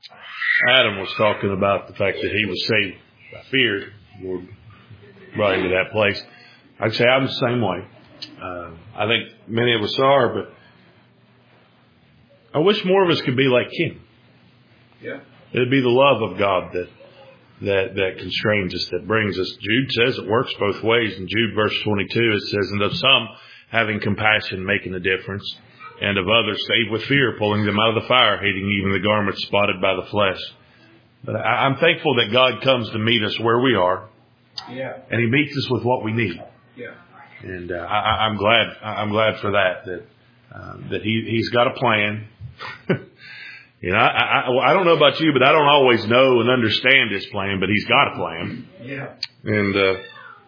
Adam was talking about the fact that he was saved by fear. Lord brought him to that place. I'd say I'm the same way. I think many of us are, but I wish more of us could be like him. Yeah. It'd be the love of God that constrains us, that brings us. Jude says it works both ways. In Jude verse 22, it says, and of some having compassion, making a difference, and of others saved with fear, pulling them out of the fire, hating even the garments spotted by the flesh. But I'm thankful that God comes to meet us where we are. Yeah. And he meets us with what we need. Yeah. And I'm glad for that he's got a plan. You know, I don't know about you, but I don't always know and understand his plan, but he's got a plan. Yeah. And I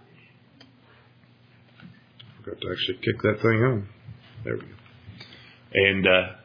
forgot to actually kick that thing on. There we go. And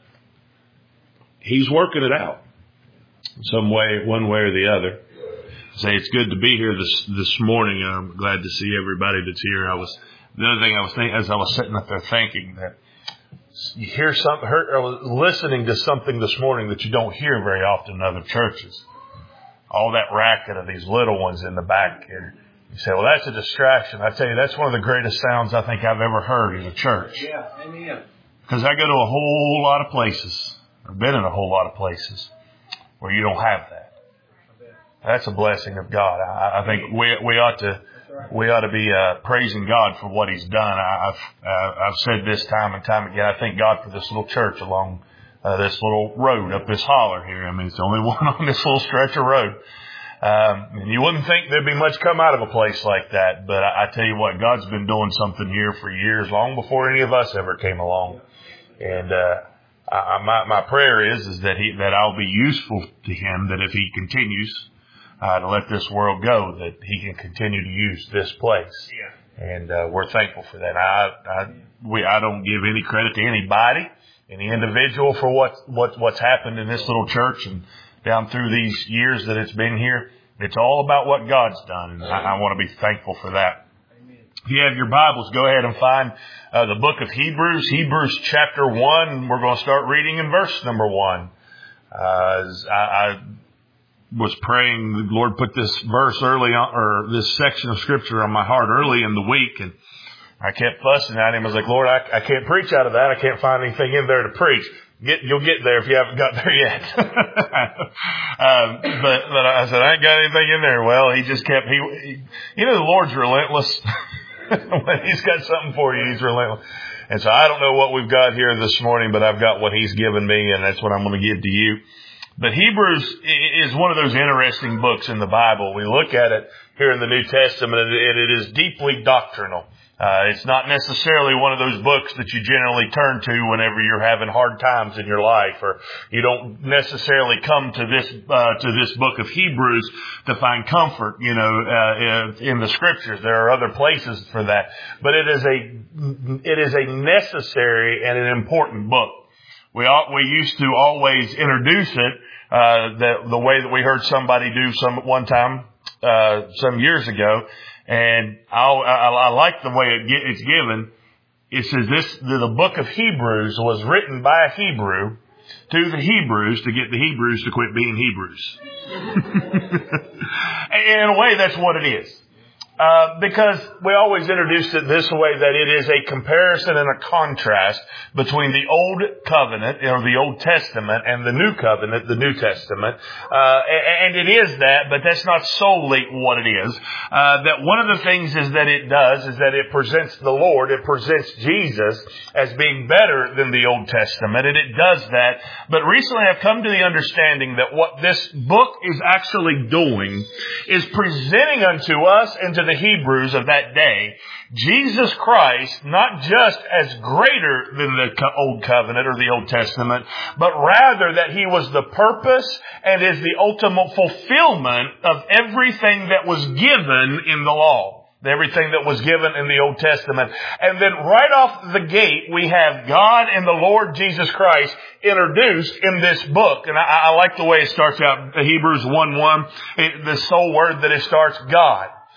he's working it out some way, one way or the other. Say it's good to be here this morning. I'm glad to see everybody that's here. The other thing I was thinking as I was sitting up there thinking that you hear something. I was listening to something this morning that you don't hear very often in other churches. All that racket of these little ones in the back, and you say, "Well, that's a distraction." I tell you, that's one of the greatest sounds I think I've ever heard in a church. Yeah, amen. Because I go to a whole lot of places, I've been in a whole lot of places where you don't have that. That's a blessing of God. I think we ought to be praising God for what He's done. I've said this time and time again. I thank God for this little church along this little road up this holler here. I mean, it's the only one on this little stretch of road. And you wouldn't think there'd be much come out of a place like that, but I tell you what, God's been doing something here for years, long before any of us ever came along. And my prayer is that I'll be useful to Him. That if He continues to let this world go, that He can continue to use this place. Yeah. And we're thankful for that. I don't give any credit to anybody, any individual for what's happened in this little church and down through these years that it's been here. It's all about what God's done, and I want to be thankful for that. Amen. If you have your Bibles, go ahead and find the book of Hebrews, Hebrews chapter 1. We're going to start reading in verse number 1. As I was praying, the Lord put this verse early on, or this section of Scripture on my heart early in the week, and I kept fussing at Him. I was like, Lord, I can't preach out of that. I can't find anything in there to preach. You'll get there if you haven't got there yet. But I said, I ain't got anything in there. Well, He just kept, the Lord's relentless. When He's got something for you, He's relentless. And so I don't know what we've got here this morning, but I've got what He's given me, and that's what I'm going to give to you. But Hebrews is one of those interesting books in the Bible. We look at it here in the New Testament, and it is deeply doctrinal. It's not necessarily one of those books that you generally turn to whenever you're having hard times in your life, or you don't necessarily come to this book of Hebrews to find comfort, in the Scriptures. There are other places for that, but it is a necessary and an important book. We used to always introduce it the way that we heard somebody do one time some years ago. And I like the way it's given. It says the book of Hebrews was written by a Hebrew to the Hebrews to get the Hebrews to quit being Hebrews. In a way, that's what it is. Because we always introduced it this way, that it is a comparison and a contrast between the Old Covenant, or the Old Testament, and the New Covenant, the New Testament. And it is that, but that's not solely what it is. That one of the things is that it presents the Lord, it presents Jesus as being better than the Old Testament, and it does that. But recently I've come to the understanding that what this book is actually doing is presenting unto us and to the Hebrews of that day, Jesus Christ, not just as greater than the Old Covenant or the Old Testament, but rather that He was the purpose and is the ultimate fulfillment of everything that was given in the law. Everything that was given in the Old Testament. And then right off the gate, we have God and the Lord Jesus Christ introduced in this book. And I like the way it starts out, Hebrews 1:1, the sole word that it starts, God.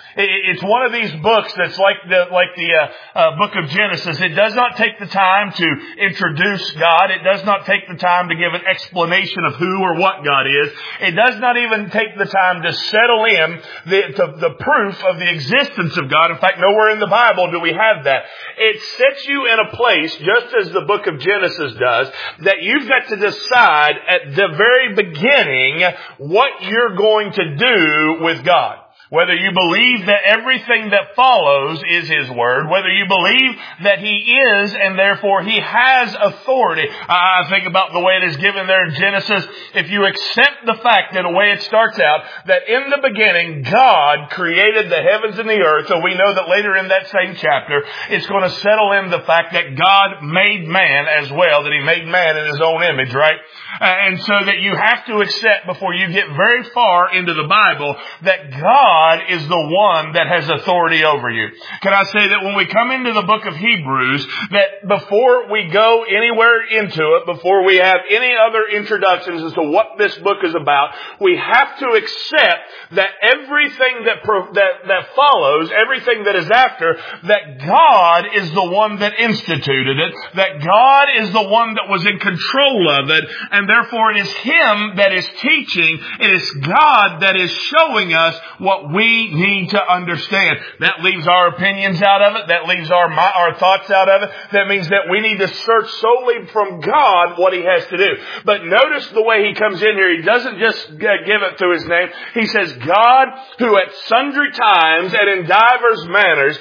It's one of these books that's like the book of Genesis. It does not take the time to introduce God. It does not take the time to give an explanation of who or what God is. It does not even take the time to settle in the proof of the existence of God. In fact, nowhere in the Bible do we have that. It sets you in a place, just as the book of Genesis does, that you've got to decide at the very beginning what you're going to do with God. Whether you believe that everything that follows is His Word, whether you believe that He is and therefore He has authority. I think about the way it is given there in Genesis. If you accept the fact that the way it starts out, that in the beginning God created the heavens and the earth, so we know that later in that same chapter, it's going to settle in the fact that God made man as well, that He made man in His own image, right? And so that you have to accept before you get very far into the Bible that God is the one that has authority over you. Can I say that when we come into the book of Hebrews, that before we go anywhere into it, before we have any other introductions as to what this book is about, we have to accept that everything that follows, everything that is after, that God is the one that instituted it, that God is the one that was in control of it, and therefore it is Him that is teaching, it is God that is showing us what we need to understand. That leaves our opinions out of it. That leaves our thoughts out of it. That means that we need to search solely from God what He has to do. But notice the way He comes in here. He doesn't just give it to His name. He says, God, who at sundry times and in divers manners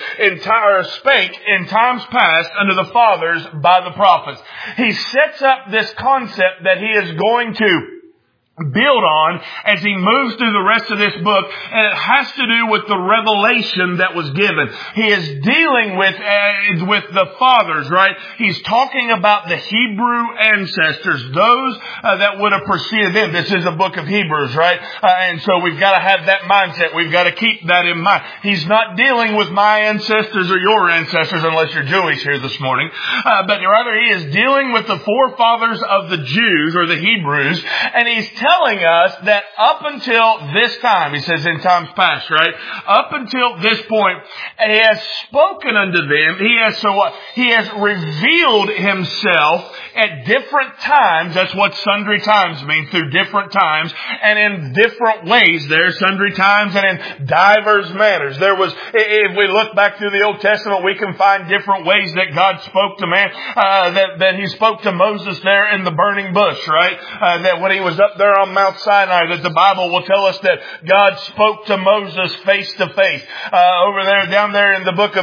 spake in times past unto the fathers by the prophets. He sets up this concept that He is going to build on as he moves through the rest of this book, and it has to do with the revelation that was given. He is dealing with the fathers, right? He's talking about the Hebrew ancestors, those that would have preceded them. This is a book of Hebrews, right? And so we've got to have that mindset. We've got to keep that in mind. He's not dealing with my ancestors or your ancestors, unless you're Jewish here this morning, but rather he is dealing with the forefathers of the Jews or the Hebrews, and he's telling us that up until this time, he says in times past, right? Up until this point, He has spoken unto them. He has revealed Himself at different times. That's what sundry times means, through different times and in different ways there, sundry times and in divers manners. If we look back through the Old Testament, we can find different ways that God spoke to man, that He spoke to Moses there in the burning bush, right? That when he was up there on Mount Sinai, that the Bible will tell us that God spoke to Moses face to face. Down there in the book of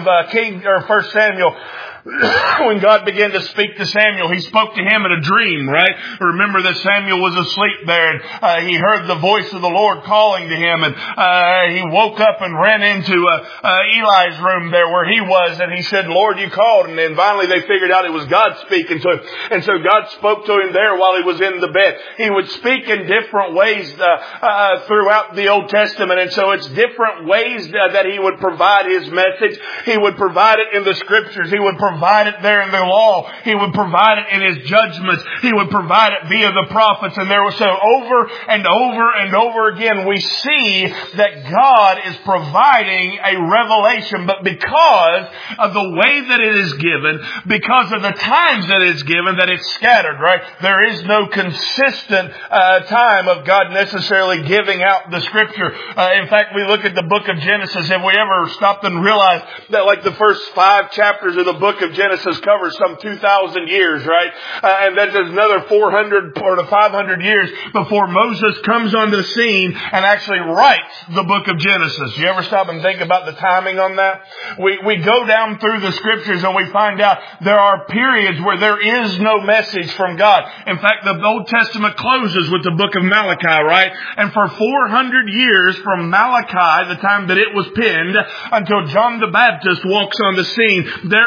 1 Samuel, when God began to speak to Samuel, He spoke to him in a dream, right? Remember that Samuel was asleep there, and he heard the voice of the Lord calling to him, and he woke up and ran into Eli's room there where he was, and he said, Lord, you called. And then finally they figured out it was God speaking to him. And so God spoke to him there while he was in the bed. He would speak in different ways throughout the Old Testament, and so it's different ways that He would provide His message. He would provide it in the Scriptures. He would provide it there in the law. He would provide it in His judgments. He would provide it via the prophets. And there was so over and over and over again we see that God is providing a revelation, but because of the way that it is given, because of the times that it's given, that it's scattered, right? There is no consistent time of God necessarily giving out the Scripture. In fact, we look at the book of Genesis. Have we ever stopped and realized that like the first 5 chapters of the book of Genesis covers some 2,000 years, right? And then there's another 400 or 500 years before Moses comes on the scene and actually writes the book of Genesis. You ever stop and think about the timing on that? We go down through the Scriptures and we find out there are periods where there is no message from God. In fact, the Old Testament closes with the book of Malachi, right? And for 400 years from Malachi, the time that it was penned, until John the Baptist walks on the scene, there is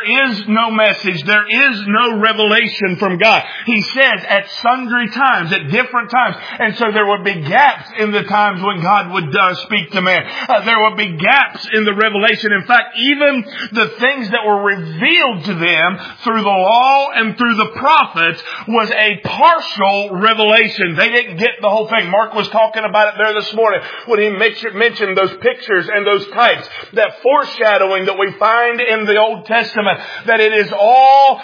is no message. There is no revelation from God. He says at sundry times, at different times. And so there would be gaps in the times when God would speak to man. There would be gaps in the revelation. In fact, even the things that were revealed to them through the law and through the prophets was a partial revelation. They didn't get the whole thing. Mark was talking about it there this morning when he mentioned those pictures and those types, that foreshadowing that we find in the Old Testament, that it is all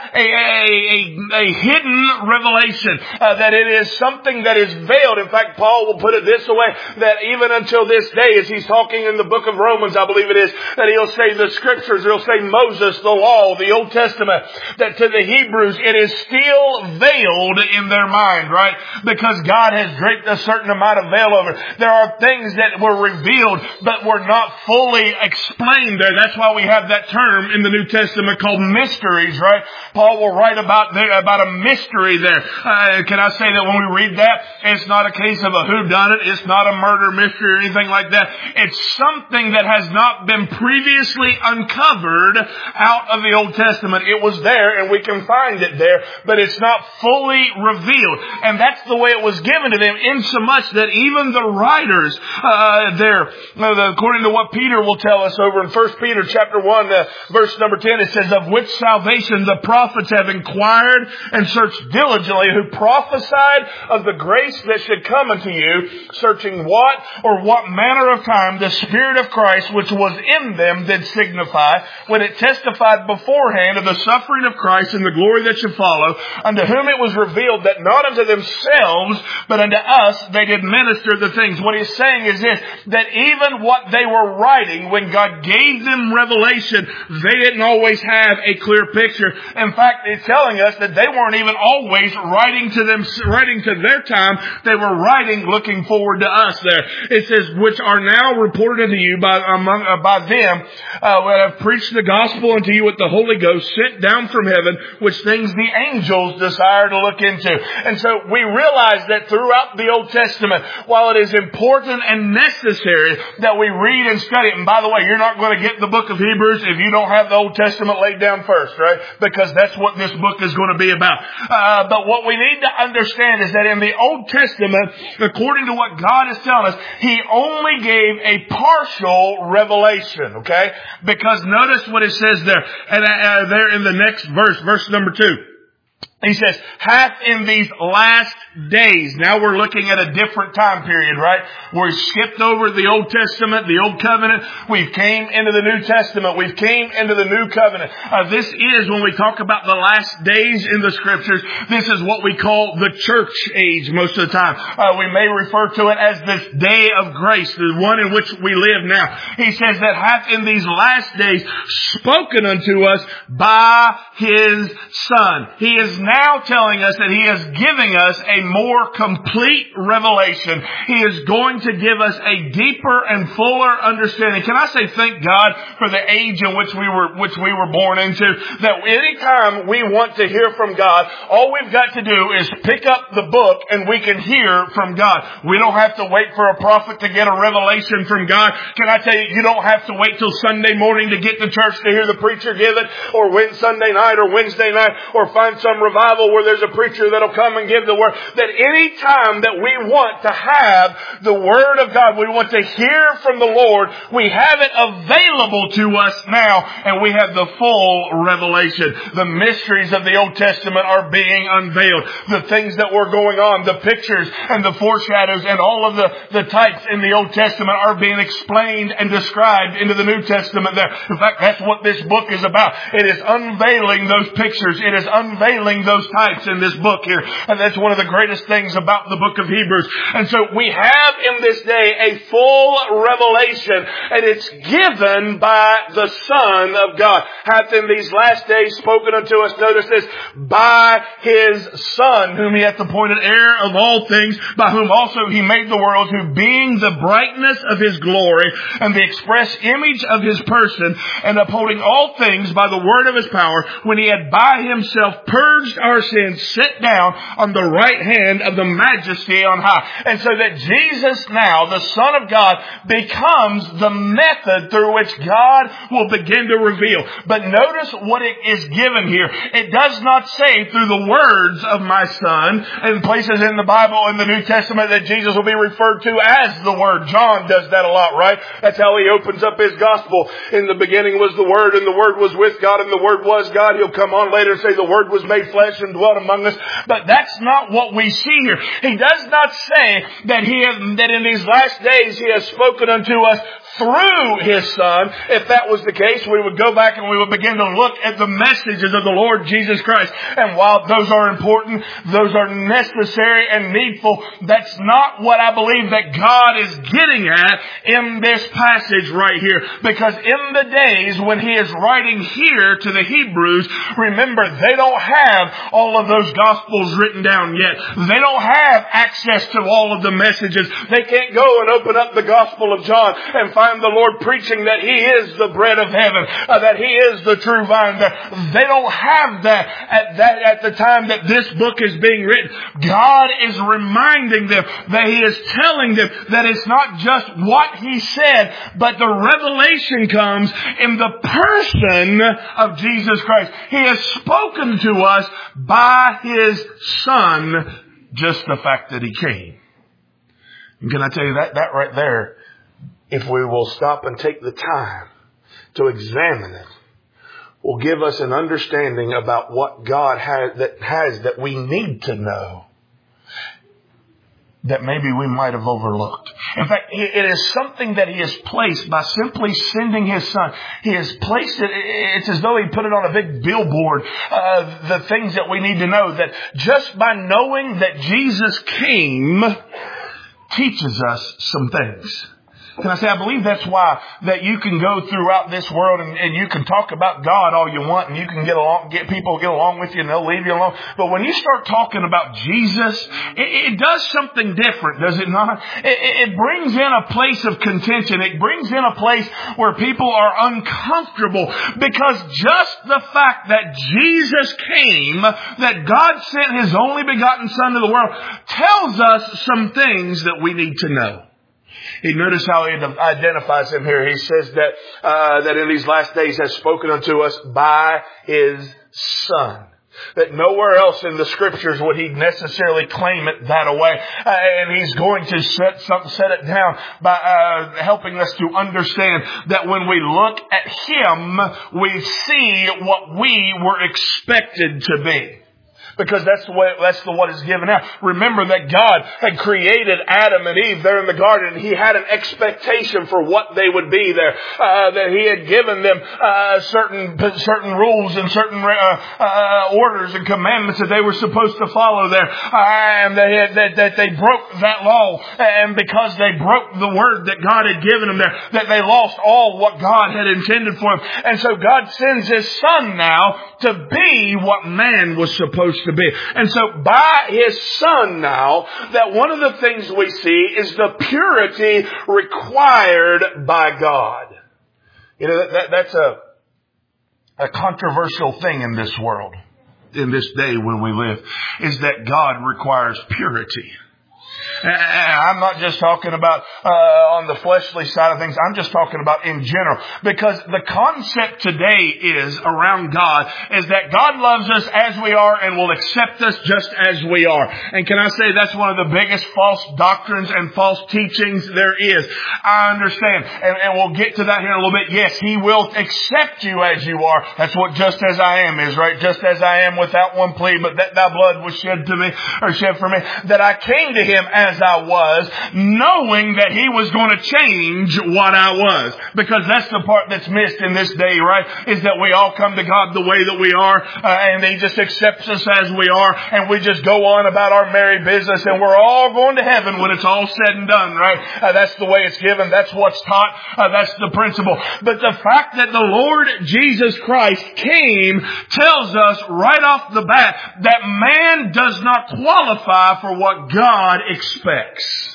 a hidden revelation, that it is something that is veiled. In fact, Paul will put it this way, that even until this day, as he's talking in the book of Romans, I believe it is, that he'll say the scriptures, he'll say Moses, the law, the Old Testament, that to the Hebrews it is still veiled in their mind, right? Because God has draped a certain amount of veil over it. There are things that were revealed but were not fully explained there. That's why we have that term in the New Testament called mysteries, right? Paul will write about a mystery there. Can I say that when we read that, it's not a case of a whodunit, it's not a murder mystery or anything like that. It's something that has not been previously uncovered out of the Old Testament. It was there and we can find it there, but it's not fully revealed. And that's the way it was given to them, insomuch that even the writers according to what Peter will tell us over in 1 Peter chapter 1, verse number 10, it says, of which salvation the prophets have inquired and searched diligently, who prophesied of the grace that should come unto you, searching what manner of time the Spirit of Christ which was in them did signify, when it testified beforehand of the suffering of Christ and the glory that should follow, unto whom it was revealed that not unto themselves, but unto us they did minister the things. What he's saying is this, that even what they were writing, when God gave them revelation, they didn't always have a clear picture. In fact, it's telling us that they weren't even always writing to their time. They were writing looking forward to us there. It says, which are now reported unto you by them, when have preached the gospel unto you with the Holy Ghost sent down from heaven, which things the angels desire to look into. And so we realize that throughout the Old Testament, while it is important and necessary that we read and study it, and by the way, you're not going to get the book of Hebrews if you don't have the Old Testament laid down first, right? Because that's what this book is going to be about. But what we need to understand is that in the Old Testament, according to what God is telling us, He only gave a partial revelation, okay? Because notice what it says there, and there in the next verse number 2. He says, hath in these last days. Now we're looking at a different time period, right? We skipped over the Old Testament, the Old Covenant. We've came into the New Testament. We've came into the New Covenant. This is, when we talk about the last days in the Scriptures, this is what we call the church age most of the time. We may refer to it as this day of grace, the one in which we live now. He says that hath in these last days spoken unto us by His Son. He is now telling us that He is giving us a more complete revelation. He is going to give us a deeper and fuller understanding. Can I say thank God for the age in which we were born into? That anytime we want to hear from God, all we've got to do is pick up the book and we can hear from God. We don't have to wait for a prophet to get a revelation from God. Can I tell you, you don't have to wait till Sunday morning to get to church to hear the preacher give it, or Sunday night or Wednesday night, or find some revival where there's a preacher that'll come and give the word. That any time that we want to have the Word of God, we want to hear from the Lord, we have it available to us now, and we have the full revelation. The mysteries of the Old Testament are being unveiled. The things that were going on, the pictures and the foreshadows and all of the types in the Old Testament are being explained and described into the New Testament there. In fact, that's what this book is about. It is unveiling those pictures. It is unveiling those types in this book here. And that's one of the greatest things about the book of Hebrews. And so we have in this day a full revelation, and it's given by the Son of God. Hath in these last days spoken unto us, notice this, by His Son, whom He hath appointed heir of all things, by whom also He made the world, who being the brightness of His glory and the express image of His person, and upholding all things by the word of His power, when He had by Himself purged our sins, sit down on the right hand of the Majesty on high. And so that Jesus now, the Son of God, becomes the method through which God will begin to reveal. But notice what it is given here. It does not say through the words of my Son. In places in the Bible, in the New Testament, that Jesus will be referred to as the Word. John does that a lot, right? That's how he opens up his gospel. In the beginning was the Word, and the Word was with God, and the Word was God. He'll come on later and say the Word was made flesh and dwelt among us. But that's not what we see here. He does not say that that in these last days He has spoken unto us through His Son. If that was the case, we would go back and we would begin to look at the messages of the Lord Jesus Christ. And while those are important, those are necessary and needful, that's not what I believe that God is getting at in this passage right here. Because in the days when He is writing here to the Hebrews, remember, they don't have all of those Gospels written down yet. They don't have access to all of the messages. They can't go and open up the Gospel of John and find the Lord preaching that He is the bread of heaven, that He is the true vine. They don't have that at the time that this book is being written. God is reminding them that He is telling them that it's not just what He said, but the revelation comes in the person of Jesus Christ. He has spoken to us by His Son, just the fact that He came. And can I tell you that right there, if we will stop and take the time to examine it, will give us an understanding about what God has that we need to know, that maybe we might have overlooked. In fact, it is something that He has placed by simply sending His Son. He has placed it, it's as though He put it on a big billboard, the things that we need to know, that just by knowing that Jesus came teaches us some things. Can I say, I believe that's why that you can go throughout this world and you can talk about God all you want, and you can get people to get along with you and they'll leave you alone. But when you start talking about Jesus, it does something different, does it not? It brings in a place of contention. It brings in a place where people are uncomfortable, because just the fact that Jesus came, that God sent His only begotten Son to the world, tells us some things that we need to know. Notice how He identifies Him here. He says that in these last days has spoken unto us by His Son. That nowhere else in the Scriptures would He necessarily claim it that way. And He's going to set it down by helping us to understand that when we look at Him, we see what we were expected to be. Because that's what is given out. Remember that God had created Adam and Eve there in the garden. He had an expectation for what they would be there. That He had given them certain rules and certain orders and commandments that they were supposed to follow there. And that they broke that law. And because they broke the word that God had given them there, that they lost all what God had intended for them. And so God sends His Son now to be what man was supposed to be. And so by His Son now, that one of the things we see is the purity required by God. You know, that's a controversial thing in this world, in this day when we live, is that God requires purity. I'm not just talking about on the fleshly side of things. I'm just talking about in general. Because the concept today is around God is that God loves us as we are and will accept us just as we are. And can I say that's one of the biggest false doctrines and false teachings there is. I understand. And we'll get to that here in a little bit. Yes, He will accept you as you are. That's what just as I am is, right? Just as I am without one plea, but that Thy blood was shed for me, that I came to Him as I was, knowing that He was going to change what I was. Because that's the part that's missed in this day, right? Is that we all come to God the way that we are, and He just accepts us as we are, and we just go on about our merry business, and we're all going to heaven when it's all said and done, right? That's the way it's given. That's what's taught. That's the principle. But the fact that the Lord Jesus Christ came tells us right off the bat that man does not qualify for what God expects.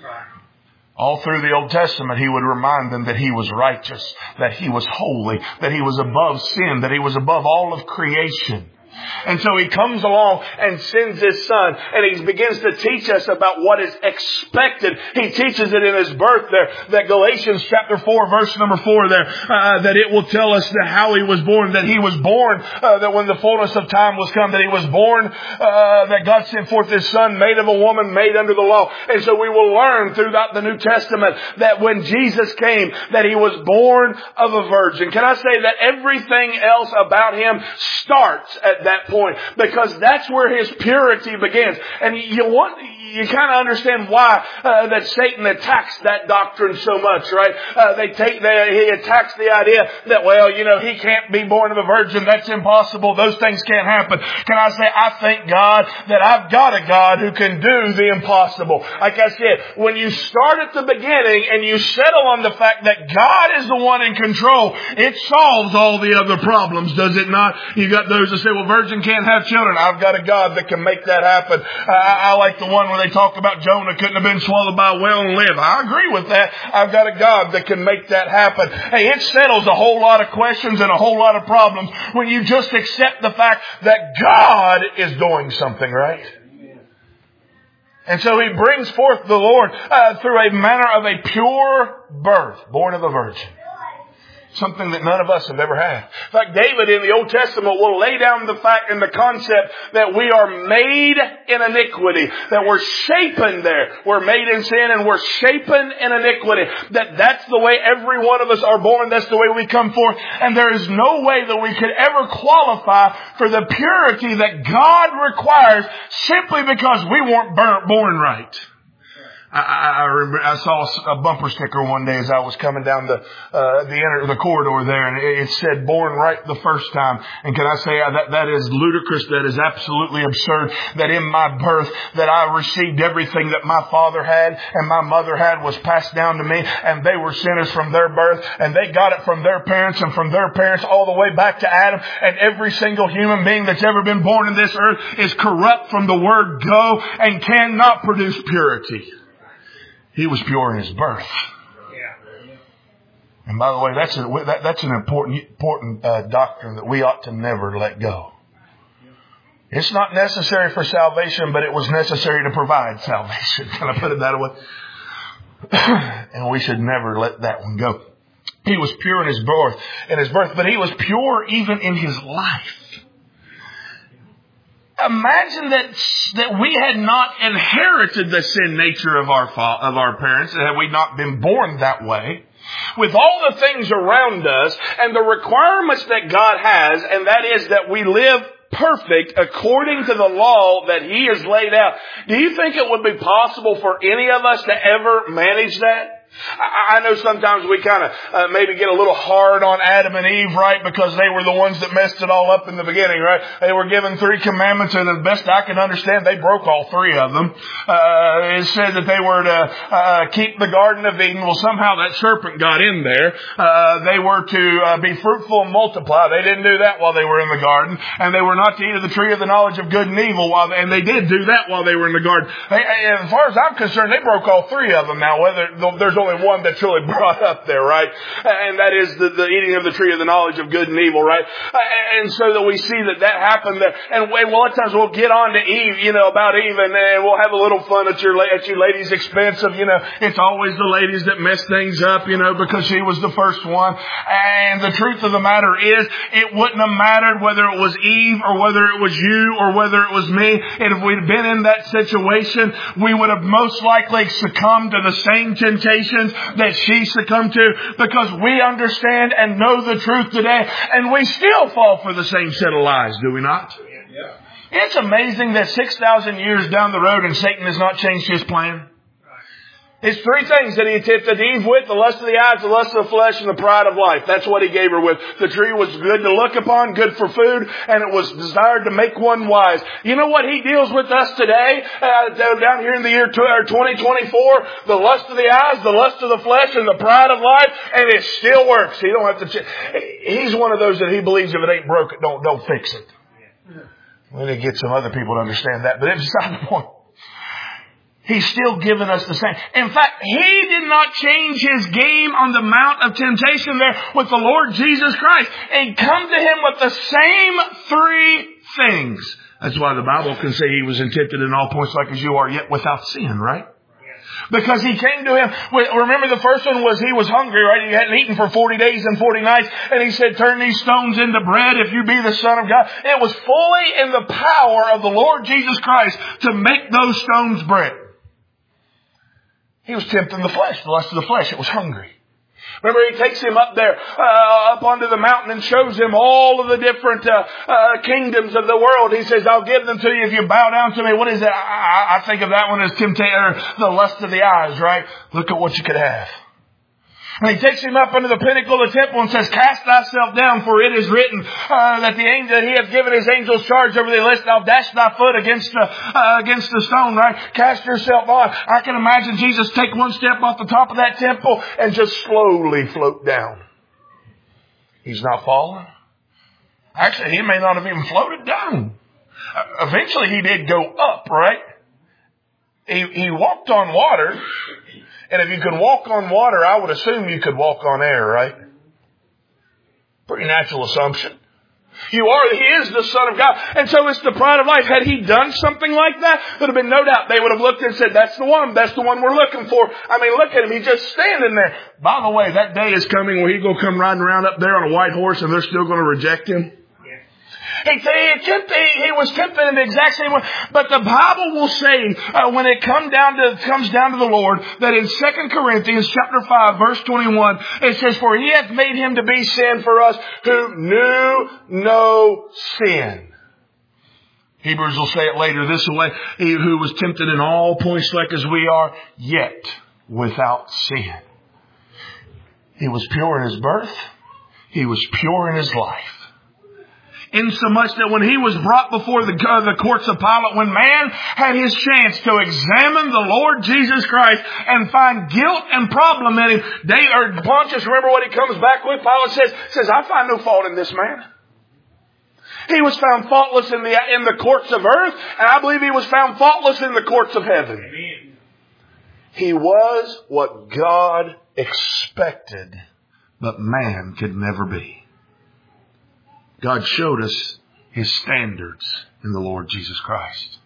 All through the Old Testament, He would remind them that He was righteous, that He was holy, that He was above sin, that He was above all of creation. And so He comes along and sends His Son, and He begins to teach us about what is expected. He teaches it in His birth there, that Galatians chapter 4, verse number 4 there, that it will tell us that how He was born, that He was born, that when the fullness of time was come, that He was born, that God sent forth His Son, made of a woman, made under the law. And so we will learn throughout the New Testament that when Jesus came, that He was born of a virgin. Can I say that everything else about Him starts at that point, because that's where His purity begins. And you kind of understand why that Satan attacks that doctrine so much, right? He attacks the idea that, well, He can't be born of a virgin. That's impossible. Those things can't happen. Can I say, I thank God that I've got a God who can do the impossible. Like I said, when you start at the beginning and you settle on the fact that God is the one in control, it solves all the other problems, does it not? You got those that say, well, virgin can't have children. I've got a God that can make that happen. I like the one where they talk about Jonah couldn't have been swallowed by a whale and live. I agree with that. I've got a God that can make that happen. Hey, it settles a whole lot of questions and a whole lot of problems when you just accept the fact that God is doing something, right? And so He brings forth the Lord through a manner of a pure birth, born of a virgin. Something that none of us have ever had. In fact, David in the Old Testament will lay down the fact and the concept that we are made in iniquity. That we're shapen there. We're made in sin and we're shapen in iniquity. That's the way every one of us are born. That's the way we come forth. And there is no way that we could ever qualify for the purity that God requires simply because we weren't born right. I remember I saw a bumper sticker one day as I was coming down the corridor there, and it said "born right the first time." And can I say that is ludicrous? That is absolutely absurd. That in my birth, that I received everything that my father had and my mother had was passed down to me, and they were sinners from their birth, and they got it from their parents and from their parents all the way back to Adam. And every single human being that's ever been born in this earth is corrupt from the word go and cannot produce purity. He was pure in His birth. And by the way, that's an important doctrine that we ought to never let go. It's not necessary for salvation, but it was necessary to provide salvation. Can I put it that way? And we should never let that one go. He was pure in His birth, but He was pure even in His life. Imagine that we had not inherited the sin nature of our parents, had we not been born that way, with all the things around us and the requirements that God has, and that is that we live perfect according to the law that He has laid out. Do you think it would be possible for any of us to ever manage that? I know sometimes we kind of maybe get a little hard on Adam and Eve, right? Because they were the ones that messed it all up in the beginning, right? They were given 3 commandments, and as best I can understand, they broke all 3 of them. It said that they were to keep the Garden of Eden. Well, somehow that serpent got in there. They were to be fruitful and multiply. They didn't do that while they were in the garden. And they were not to eat of the tree of the knowledge of good and evil, and they did do that while they were in the garden. As far as I'm concerned, they broke all 3 of them now. Whether there's only one that's really brought up there, right? And that is the eating of the tree of the knowledge of good and evil, right? And so that we see that happened there. And a lot of times we'll get on to Eve, about Eve, and we'll have a little fun at your ladies' expense of, it's always the ladies that mess things up, because she was the first one. And the truth of the matter is, it wouldn't have mattered whether it was Eve or whether it was you or whether it was me. And if we'd been in that situation, we would have most likely succumbed to the same temptations that she succumbed to, because we understand and know the truth today, and we still fall for the same set of lies, do we not? Yeah. It's amazing that 6,000 years down the road and Satan has not changed his plan. It's 3 things that he tempted Eve with: the lust of the eyes, the lust of the flesh, and the pride of life. That's what he gave her with. The tree was good to look upon, good for food, and it was desired to make one wise. You know what he deals with us today, down here in the year 2024? The lust of the eyes, the lust of the flesh, and the pride of life, and it still works. He don't have to. He's one of those that he believes if it ain't broke, don't fix it. We need to get some other people to understand that, but it's beside the point. He's still given us the same. In fact, He did not change His game on the Mount of Temptation there with the Lord Jesus Christ. And come to Him with the same 3 things. That's why the Bible can say he was tempted in all points like as you are, yet without sin, right? Because he came to him. Remember the first one was he was hungry, right? He hadn't eaten for 40 days and 40 nights. And he said, turn these stones into bread if you be the Son of God. It was fully in the power of the Lord Jesus Christ to make those stones bread. He was tempting the flesh, the lust of the flesh. It was hungry. Remember, he takes him up there, up onto the mountain and shows him all of the different kingdoms of the world. He says, I'll give them to you if you bow down to me. What is that? I think of that one as temptation, or the lust of the eyes, right? Look at what you could have. And he takes him up into the pinnacle of the temple and says, cast thyself down, for it is written that the angel, he hath given his angels charge over thee, lest thou dash thy foot against the stone, right? Cast yourself on. I can imagine Jesus take one step off the top of that temple and just slowly float down. He's not falling. Actually, he may not have even floated down. Eventually he did go up, right? He walked on water. And if you could walk on water, I would assume you could walk on air, right? Pretty natural assumption. He is the Son of God. And so it's the pride of life. Had he done something like that, there would have been no doubt. They would have looked and said, that's the one we're looking for. I mean, look at him. He's just standing there. By the way, that day is coming where he's going to come riding around up there on a white horse and they're still going to reject him. He was tempted in the exact same way. But the Bible will say, when it comes down to the Lord, that in 2 Corinthians chapter 5, verse 21, it says, for he hath made him to be sin for us who knew no sin. Hebrews will say it later this way, he who was tempted in all points like as we are, yet without sin. He was pure in his birth. He was pure in his life. Insomuch that when he was brought before the courts of Pilate, when man had his chance to examine the Lord Jesus Christ and find guilt and problem in him, Pontius, remember what he comes back with? Pilate says, I find no fault in this man. He was found faultless in the courts of earth, and I believe he was found faultless in the courts of heaven. Amen. He was what God expected, but man could never be. God showed us his standards in the Lord Jesus Christ.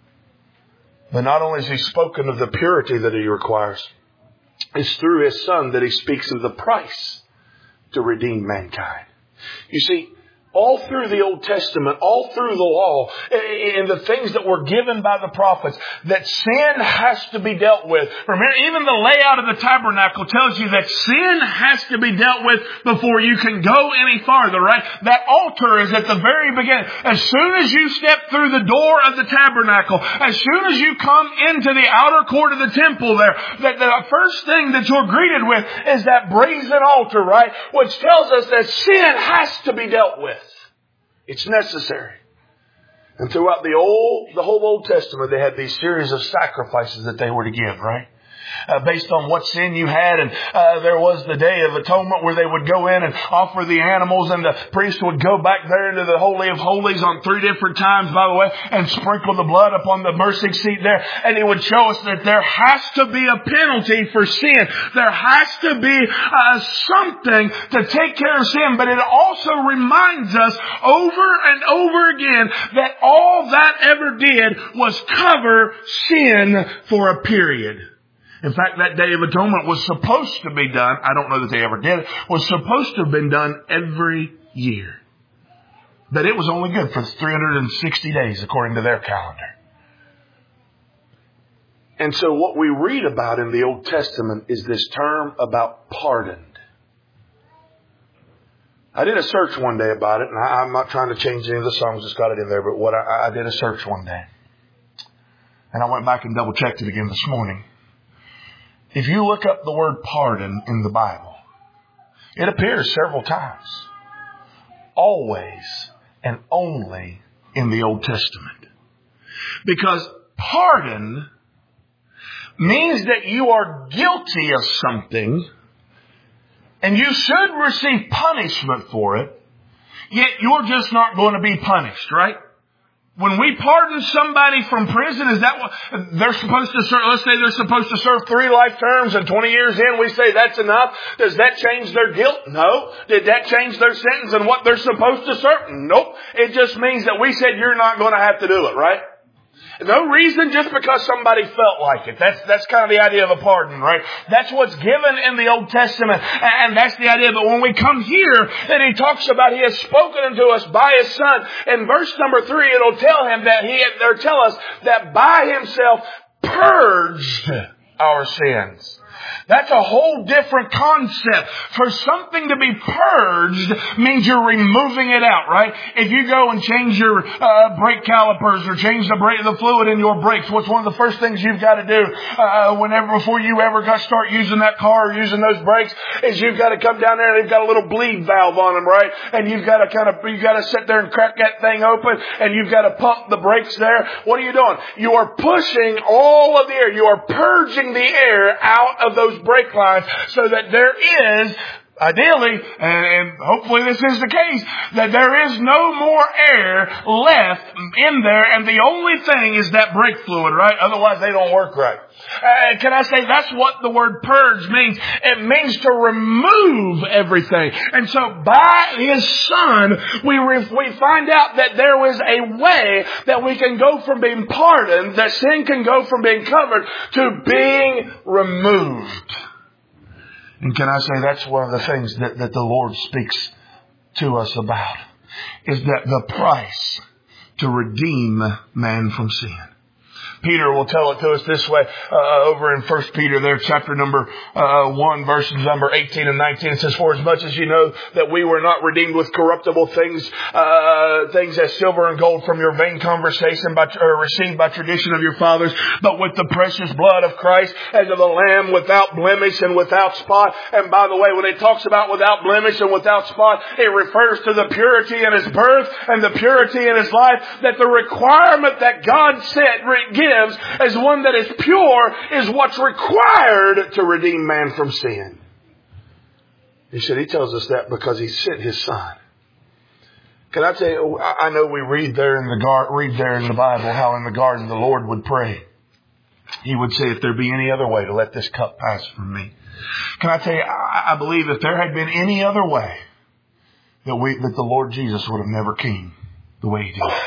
But not only has he spoken of the purity that he requires, it's through his Son that he speaks of the price to redeem mankind. You see, all through the Old Testament, all through the law, and the things that were given by the prophets, that sin has to be dealt with. Remember, even the layout of the tabernacle tells you that sin has to be dealt with before you can go any farther, right? That altar is at the very beginning. As soon as you step through the door of the tabernacle, as soon as you come into the outer court of the temple there, that the first thing that you're greeted with is that brazen altar, right? Which tells us that sin has to be dealt with. It's necessary. And throughout the whole Old Testament, they had these series of sacrifices that they were to give, right? Based on what sin you had. And there was the Day of Atonement where they would go in and offer the animals, and the priest would go back there into the Holy of Holies on 3 different times, by the way, and sprinkle the blood upon the mercy seat there. And he would show us that there has to be a penalty for sin. There has to be something to take care of sin. But it also reminds us over and over again that all that ever did was cover sin for a period. In fact, that Day of Atonement was supposed to be done, I don't know that they ever did it, was supposed to have been done every year. But it was only good for 360 days according to their calendar. And so what we read about in the Old Testament is this term about pardoned. I did a search one day about it, and I'm not trying to change any of the songs that's got it in there, but I did a search one day. And I went back and double checked it again this morning. If you look up the word pardon in the Bible, it appears several times. Always and only in the Old Testament. Because pardon means that you are guilty of something and you should receive punishment for it, yet you're just not going to be punished, right? When we pardon somebody from prison, is that what they're supposed to serve? Let's say they're supposed to serve 3 life terms, and 20 years in we say that's enough. Does that change their guilt? No. Did that change their sentence and what they're supposed to serve? Nope. It just means that we said you're not going to have to do it, right? No reason, just because somebody felt like it. That's kind of the idea of a pardon, right? That's what's given in the Old Testament. And that's the idea. But when we come here, that He talks about He has spoken unto us by His Son. In verse number 3, it'll tell him that tell us that by Himself purged our sins. That's a whole different concept. For something to be purged means you're removing it out, right? If you go and change your brake calipers or change the fluid in your brakes, what's one of the first things you've got to do before you ever start using that car or using those brakes is you've got to come down there and they've got a little bleed valve on them, right? And you've got to sit there and crack that thing open and you've got to pump the brakes there. What are you doing? You are pushing all of the air. You are purging the air out of those brake lines so that there is, ideally, and hopefully this is the case, that there is no more air left in there, and the only thing is that brake fluid, right? Otherwise they don't work right. Can I say that's what the word purge means? It means to remove everything. And so by His Son, we find out that there was a way that we can go from being pardoned, that sin can go from being covered to being removed. And can I say that's one of the things that the Lord speaks to us about, is that the price to redeem man from sin. Peter will tell it to us this way, over in 1 Peter there, chapter number 1, verses number 18 and 19. It says, "For as much as you know that we were not redeemed with corruptible things as silver and gold from your vain conversation received by tradition of your fathers, but with the precious blood of Christ as of a lamb without blemish and without spot." And by the way, when it talks about without blemish and without spot, it refers to the purity in His birth and the purity in His life, that the requirement that God gives as one that is pure is what's required to redeem man from sin. He said He tells us that because He sent His Son. Can I tell you, I know we read there in the Bible how in the garden the Lord would pray. He would say, "If there be any other way, to let this cup pass from me." Can I tell you, I believe if there had been any other way, that the Lord Jesus would have never came the way He did.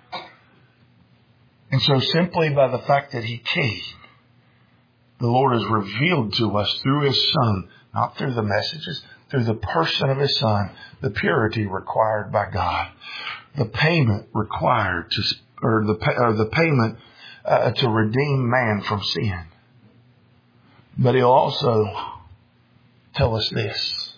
And so simply by the fact that He came, the Lord has revealed to us through His Son, not through the messages, through the person of His Son, the purity required by God, the payment required the payment to redeem man from sin. But He'll also tell us this,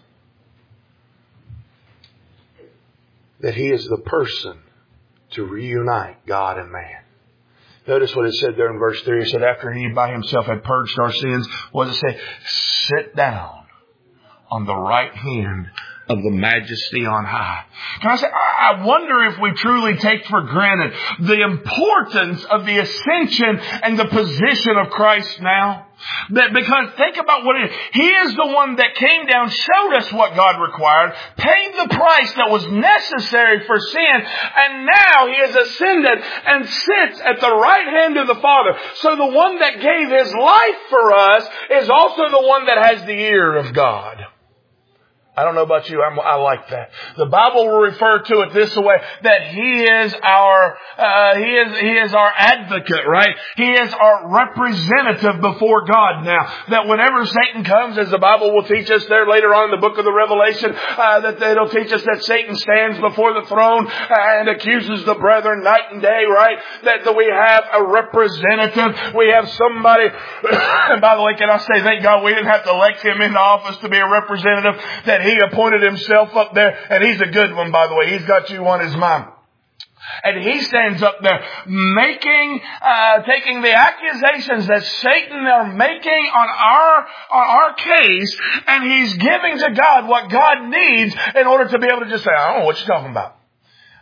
that He is the person to reunite God and man. Notice what it said there in verse 3. It said, after He by Himself had purged our sins, what does it say? Sit down on the right hand of the Majesty on high. Can I say, I wonder if we truly take for granted the importance of the ascension and the position of Christ now. Because think about what it is. He is the one that came down, showed us what God required, paid the price that was necessary for sin, and now He has ascended and sits at the right hand of the Father. So the one that gave His life for us is also the one that has the ear of God. I don't know about you, I like that. The Bible will refer to it this way, that He is our advocate, right? He is our representative before God now. That whenever Satan comes, as the Bible will teach us there later on in the book of the Revelation, that it'll teach us that Satan stands before the throne and accuses the brethren night and day, right? That we have a representative. We have somebody, and by the way, can I say, thank God we didn't have to elect him into office to be a representative, that He appointed Himself up there, and He's a good one, by the way. He's got you on His mind. And He stands up there taking the accusations that Satan are making on our case, and He's giving to God what God needs in order to be able to just say, I don't know what you're talking about.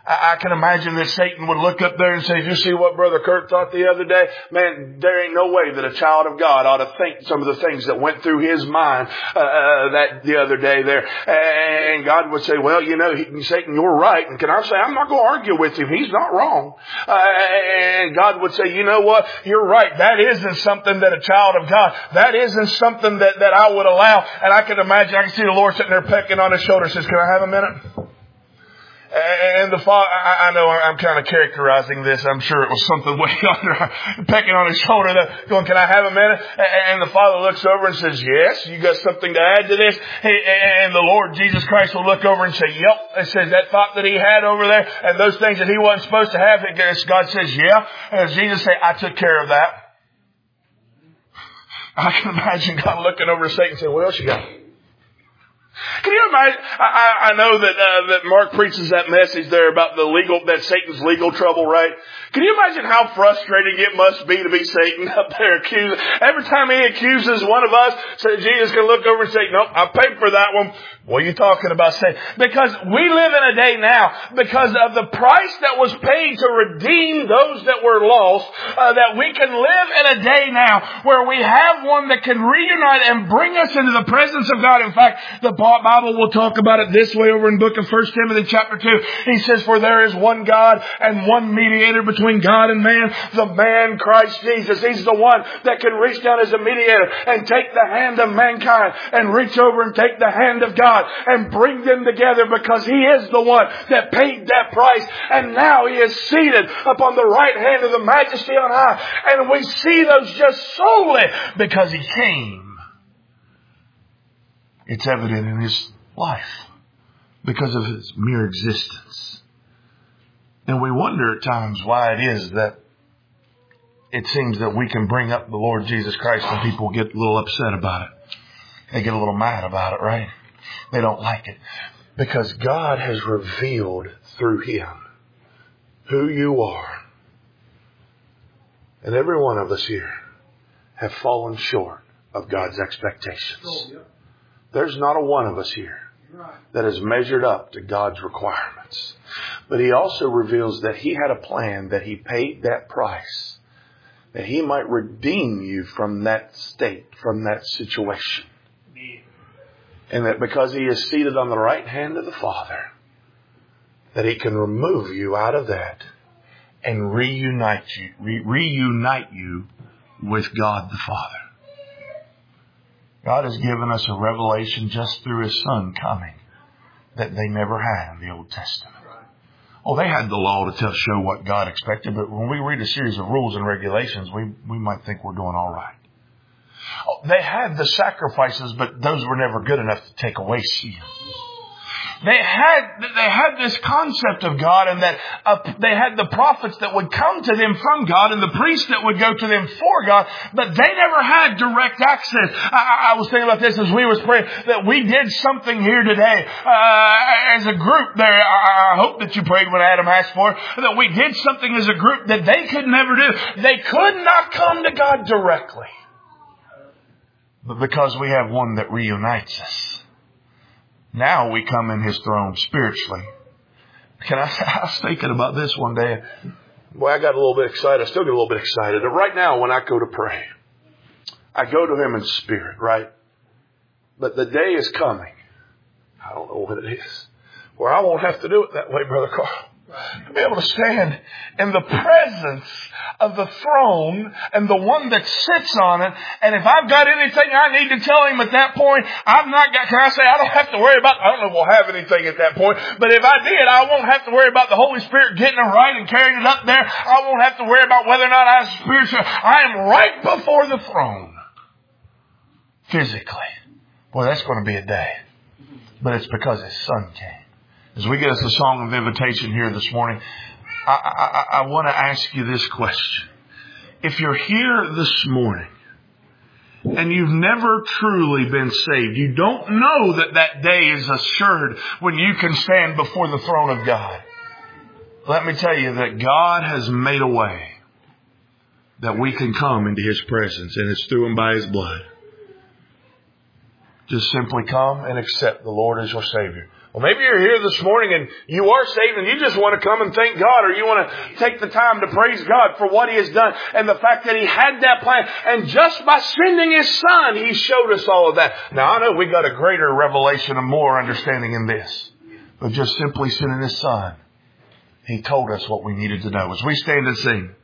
I can imagine that Satan would look up there and say, "You see what Brother Kurt thought the other day? Man, there ain't no way that a child of God ought to think some of the things that went through his mind that the other day there." And God would say, "Well, you know, Satan, you're right." And can I say, I'm not going to argue with him. He's not wrong. And God would say, "You know what? You're right. That isn't something that a child of God, that isn't something that I would allow." And I can imagine, I can see the Lord sitting there pecking on his shoulder, says, "Can I have a minute?" And the father, I know I'm kind of characterizing this. I'm sure it was something way under, pecking on his shoulder, going, "Can I have a minute?" And the father looks over and says, "Yes, you got something to add to this?" And the Lord Jesus Christ will look over and say, "Yep." It says that thought that he had over there and those things that he wasn't supposed to have, God says, "Yeah." And Jesus say, "I took care of that." I can imagine God looking over to Satan and saying, "What else you got?" Can you imagine? I know that Mark preaches that message there about that Satan's legal trouble, right? Can you imagine how frustrating it must be to be Satan up there accusing? Every time he accuses one of us, so Jesus can look over and say, "Nope, I paid for that one." What are you talking about, Satan? Because we live in a day now, because of the price that was paid to redeem those that were lost, that we can live in a day now where we have one that can reunite and bring us into the presence of God. In fact, the Bible will talk about it this way over in book of 1 Timothy chapter 2. He says, "For there is one God and one mediator between God and man, the man Christ Jesus." He's the one that can reach down as a mediator and take the hand of mankind and reach over and take the hand of God and bring them together, because He is the one that paid that price. And now He is seated upon the right hand of the Majesty on high. And we see those just solely because He came. It's evident in His life because of His mere existence. And we wonder at times why it is that it seems that we can bring up the Lord Jesus Christ and people get a little upset about it. They get a little mad about it, right? They don't like it. Because God has revealed through Him who you are. And every one of us here have fallen short of God's expectations. There's not a one of us here that has measured up to God's requirements. But He also reveals that He had a plan, that He paid that price, that He might redeem you from that state, from that situation. And that because He is seated on the right hand of the Father, that He can remove you out of that and reunite you with God the Father. God has given us a revelation just through His Son coming that they never had in the Old Testament. Oh, they had the law to show what God expected, but when we read a series of rules and regulations, we might think we're doing all right. Oh, they had the sacrifices, but those were never good enough to take away sin. They had this concept of God, and that they had the prophets that would come to them from God and the priests that would go to them for God, but they never had direct access. I was thinking about this as we was praying, that we did something here today as a group there. I hope that you prayed when Adam asked for it, that we did something as a group that they could never do. They could not come to God directly. But because we have one that reunites us, now we come in His throne spiritually. I was thinking about this one day. Boy, I got a little bit excited. I still get a little bit excited. Right now, when I go to pray, I go to Him in spirit, right? But the day is coming. I don't know when it is, where I won't have to do it that way, Brother Carl. To be able to stand in the presence of the throne and the one that sits on it. And if I've got anything I need to tell Him at that point, I don't have to worry about, I don't know if we'll have anything at that point, but if I did, I won't have to worry about the Holy Spirit getting it right and carrying it up there. I won't have to worry about whether or not I have spiritual. I am right before the throne. Physically. Boy, that's going to be a day. But it's because His Son came. As we get us a song of invitation here this morning, I want to ask you this question. If you're here this morning and you've never truly been saved, you don't know that day is assured when you can stand before the throne of God. Let me tell you that God has made a way that we can come into His presence, and it's through and by His blood. Just simply come and accept the Lord as your Savior. Well, maybe you're here this morning and you are saved and you just want to come and thank God, or you want to take the time to praise God for what He has done and the fact that He had that plan. And just by sending His Son, He showed us all of that. Now, I know we got a greater revelation and more understanding in this. But just simply sending His Son, He told us what we needed to know. As we stand and sing.